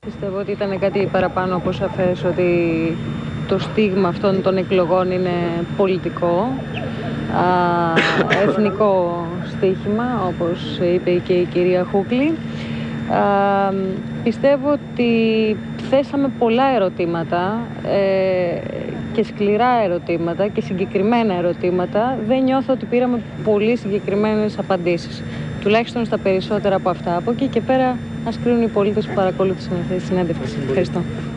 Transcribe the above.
Πιστεύω ότι ήταν κάτι παραπάνω από σαφές ότι το στίγμα αυτών των εκλογών είναι πολιτικό, εθνικό στίχημα, όπως είπε και η κυρία Χούκλη. Πιστεύω ότι θέσαμε πολλά ερωτήματα και σκληρά ερωτήματα και συγκεκριμένα ερωτήματα. Δεν νιώθω ότι πήραμε πολύ συγκεκριμένες απαντήσεις, τουλάχιστον στα περισσότερα από αυτά. Από εκεί και πέρα ας κρίνουν οι πολίτες που παρακολούθησαν αυτή τη συνέντευξη. Ευχαριστώ.